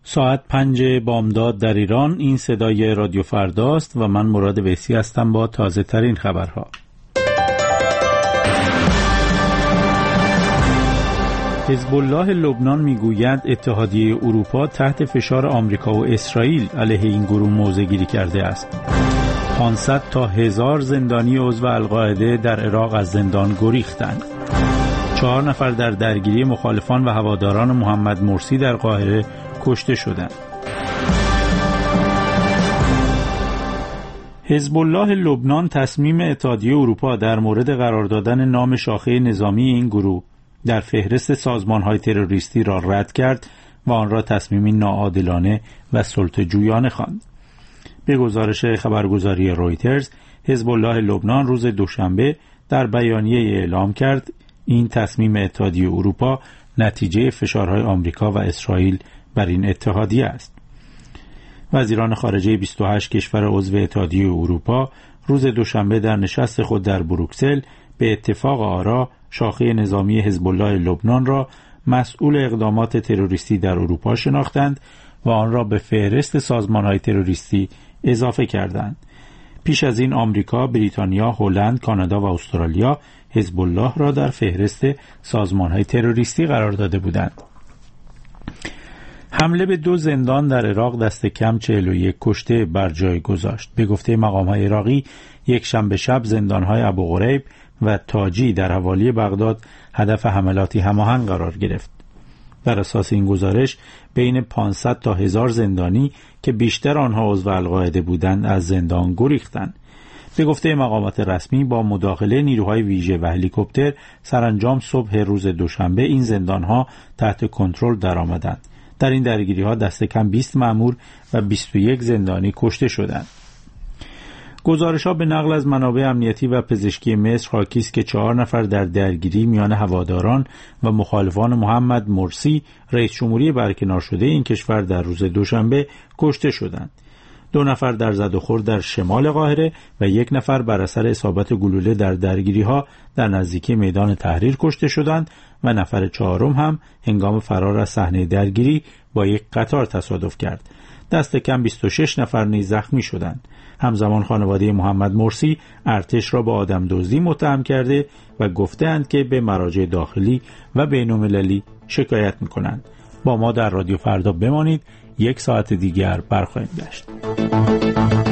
ساعت 5 بامداد در ایران. این صدای رادیو فرداست و من مراد ویسی هستم با تازه ترین خبرها. حزب الله لبنان میگوید اتحادیه اروپا تحت فشار آمریکا و اسرائیل علیه این گروه موضع گیری کرده است. 500 تا 1000 زندانی عضو القاعده در عراق از زندان گریختند. 4 نفر در درگیری مخالفان و هواداران محمد مرسی در قاهره کشته شدند. حزب الله لبنان تصمیم اتحادیه اروپا در مورد قرار دادن نام شاخه نظامی این گروه در فهرست سازمان‌های تروریستی را رد کرد و آن را تصمیمی ناعادلانه و سلطه‌جویانه خواند. به گزارش خبرگزاری رویترز، حزب الله لبنان روز دوشنبه در بیانیه اعلام کرد این تصمیم اتحادیه اروپا نتیجه فشارهای آمریکا و اسرائیل بر این اتحادیه است. وزیران خارجه 28 کشور عضو اتحادیه اروپا روز دوشنبه در نشست خود در بروکسل به اتفاق آرا شاخه نظامی حزب الله لبنان را مسئول اقدامات تروریستی در اروپا شناختند و آن را به فهرست سازمان‌های تروریستی اضافه کردند. پیش از این آمریکا، بریتانیا، هلند، کانادا و استرالیا حزب الله را در فهرست سازمان‌های تروریستی قرار داده بودند. حمله به 2 زندان در عراق دست کم 41 کشته بر جای گذاشت. به گفته مقام‌های عراقی، یک شنبه شب زندان‌های ابوغریب و تاجی در حوالی بغداد هدف حملاتی هماهنگ قرار گرفت. بر اساس این گزارش بین 500 تا 1000 زندانی که بیشتر آنها عضو القاعده بودند از زندان گریختند. به گفته مقامات رسمی با مداخله نیروهای ویژه و هلیکوپتر سرانجام صبح روز دوشنبه این زندانها تحت کنترل درآمدند. در این درگیری‌ها دست کم 20 مأمور و 21 زندانی کشته شدند. گزارش‌ها به نقل از منابع امنیتی و پزشکی مصر حاکی است که 4 نفر در درگیری میان هواداران و مخالفان محمد مرسی رئیس جمهوری برکنار شده این کشور در روز دوشنبه کشته شدند. 2 نفر در زد و خورد در شمال قاهره و 1 نفر بر اثر اصابت گلوله در درگیری‌ها در نزدیکی میدان تحریر کشته شدند و نفر 4م هم هنگام فرار از صحنه درگیری با یک قطار تصادف کرد. دست کم 26 نفر نیز زخمی شدند. همزمان خانواده محمد مرسی ارتش را به آدم دزدی متهم کرده و گفتند که به مراجع داخلی و بین‌المللی شکایت می‌کنند. با ما در رادیو فردا بمانید. 1 ساعت دیگر برخواهیم گشت.